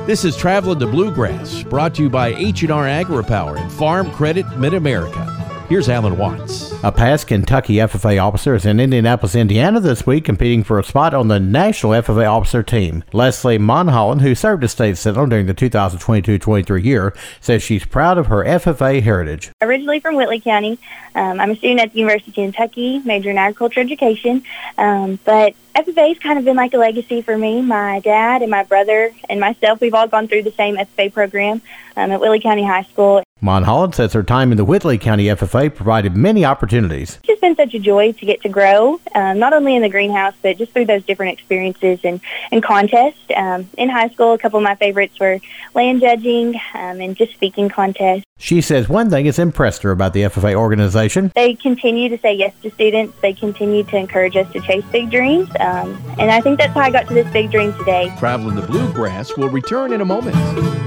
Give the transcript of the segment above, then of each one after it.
This is Traveling the Bluegrass, brought to you by H&R Agri-Power and Farm Credit Mid-America. Here's Alan Watts. A past Kentucky FFA officer is in Indianapolis, Indiana this week competing for a spot on the national FFA officer team. Leslie Monholland, who served as state sentinel during the 2022-23 year, says she's proud of her FFA heritage. Originally from Whitley County, I'm a student at the University of Kentucky, major in agriculture education, but FFA's kind of been like a legacy for me. My dad and my brother and myself, we've all gone through the same FFA program at Whitley County High School. Monholland says her time in the Whitley County FFA provided many opportunities. It's just been such a joy to get to grow, not only in the greenhouse, but just through those different experiences and contests. In high school, a couple of my favorites were land judging and just speaking contests. She says one thing has impressed her about the FFA organization. They continue to say yes to students. They continue to encourage us to chase big dreams. And I think that's how I got to this big dream today. Traveling the Bluegrass will return in a moment.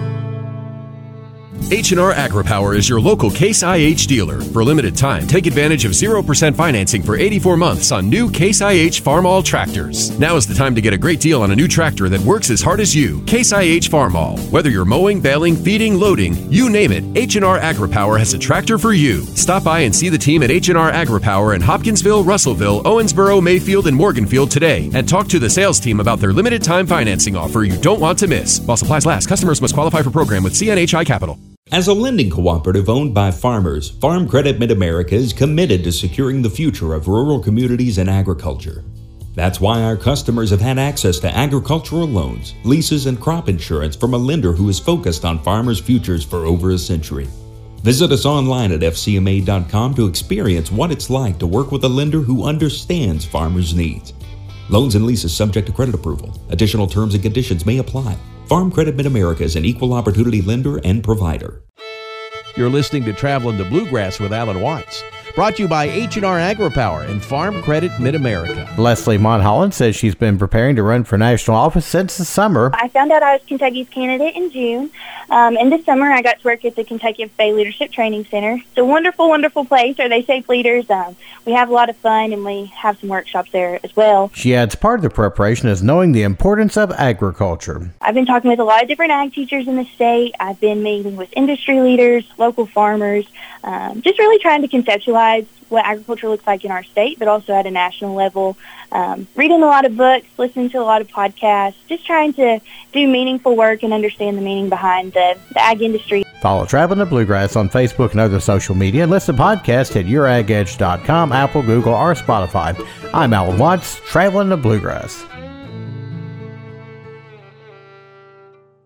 H&R Agri-Power is your local Case IH dealer. For a limited time, take advantage of 0% financing for 84 months on new Case IH Farmall tractors. Now is the time to get a great deal on a new tractor that works as hard as you. Case IH Farmall. Whether you're mowing, baling, feeding, loading, you name it, H&R Agri-Power has a tractor for you. Stop by and see the team at H&R Agri-Power in Hopkinsville, Russellville, Owensboro, Mayfield, and Morganfield today, and talk to the sales team about their limited time financing offer you don't want to miss. While supplies last, customers must qualify for program with CNHI Capital. As a lending cooperative owned by farmers, Farm Credit Mid-America is committed to securing the future of rural communities and agriculture. That's why our customers have had access to agricultural loans, leases, and crop insurance from a lender who is focused on farmers' futures for over a century. Visit us online at fcma.com to experience what it's like to work with a lender who understands farmers' needs. Loans and leases subject to credit approval. Additional terms and conditions may apply. Farm Credit Mid-America is an equal opportunity lender and provider. You're listening to Traveling the Bluegrass with Alan Watts, brought to you by H&R Agri-Power and Farm Credit Mid-America. Leslie Monholland says she's been preparing to run for national office since the summer. I found out I was Kentucky's candidate in June, and this summer I got to work at the Kentucky FFA Leadership Training Center. It's a wonderful, wonderful place where they shape leaders. We have a lot of fun, and we have some workshops there as well. She adds part of the preparation is knowing the importance of agriculture. I've been talking with a lot of different ag teachers in the state. I've been meeting with industry leaders, local farmers, just really trying to conceptualize what agriculture looks like in our state, but also at a national level. Reading a lot of books, listening to a lot of podcasts, just trying to do meaningful work and understand the meaning behind the ag industry. Follow Traveling the Bluegrass on Facebook and other social media, and listen to podcasts at youragedge.com, Apple, Google, or Spotify. I'm Alan Watts, Traveling the Bluegrass.